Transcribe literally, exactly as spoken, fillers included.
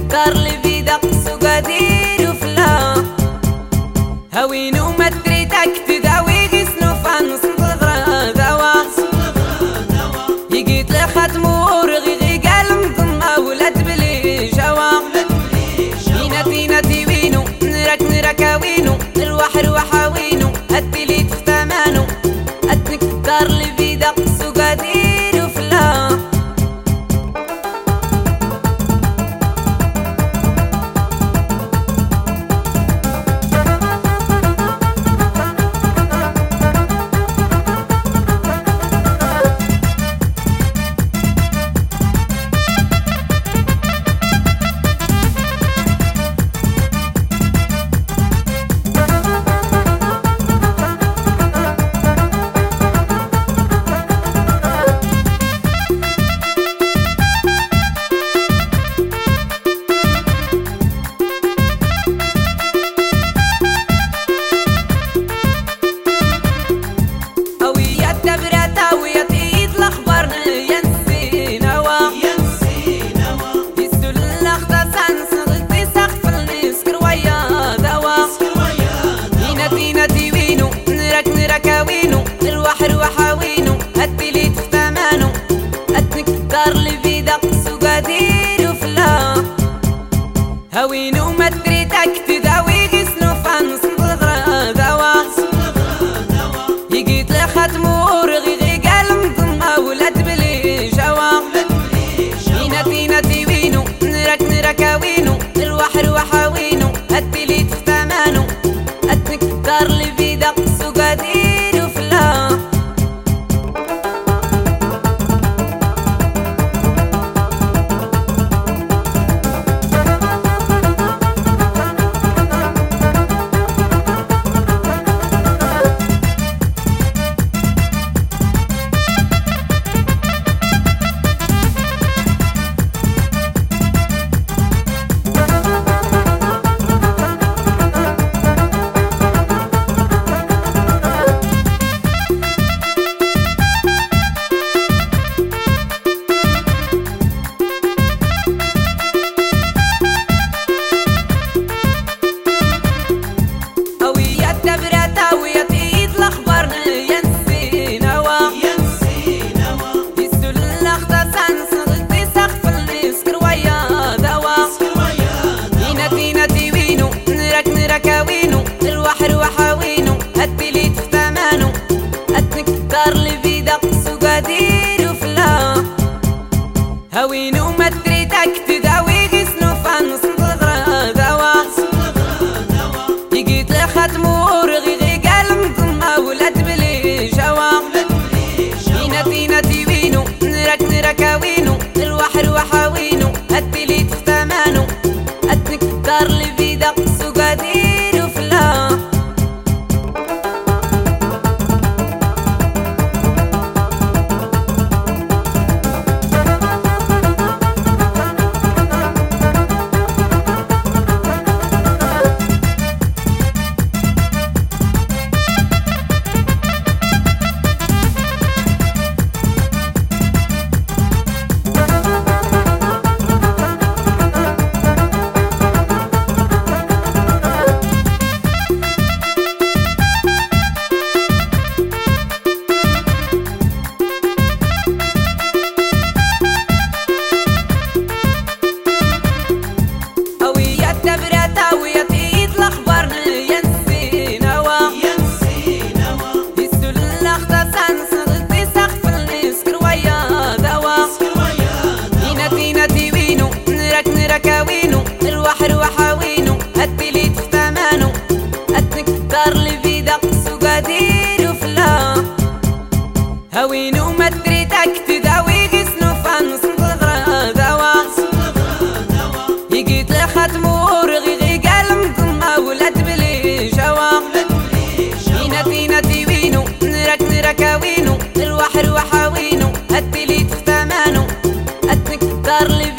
دار البيضة سقادير وفلا هاوين وما تريدك تداوي غيسنو فانس الغرا دوا يقيت لخاتمو رغي غي قال مضمة ولاد بلي جوا فينا فينا تيوينو نراك نراكاوينو الواح رواحاوينو هدي لي تفتامانو أتنك دار البيضة سقادير وفلا نراكاوينو الواح رواحاوينو هدي لي تفتامانو أتنك دار البيضة سقادير وفلا هاوينو ما تريدك تداوي غيسنو فانس الغرا دوا يقيت لخاتمو رغي غي قال مضمة ولاد بلي جوا فينا فينا تيوينو نراك نراكاوينو الواح رواحاوينو هدي لي تفتامانو أتنك دار البيضة سقادير وفلا نراكاوينو الواح رواحاوينو هدي لي تفتامانو أتنك دار البيضة سقادير وفلا هاوينو ما تريدك تداوي غيسنو فانس الغرا دوا يقيت لخاتمو رغي غي قال مضمة ولاد بلي جوا فينا فينا تيوينو نراك نراكاوينو الواح رواحاوينو هدي لي تفتامانو أتنك دار البيضة سقادير وفلا نراكاوينو الواح رواحاوينو هدي لي تفتامانو أتنك دار البيضة سقادير وفلا هاوينو ما تريدك تداوي غيسنو فانس الغرا دوا يقيت لخاتمو رغي غي قال مضمة ولاد بلي جوا فينا فينا تيوينو نراك نراكاوينو الواح رواحاوينو هدي لي تفتامانو أتنك دار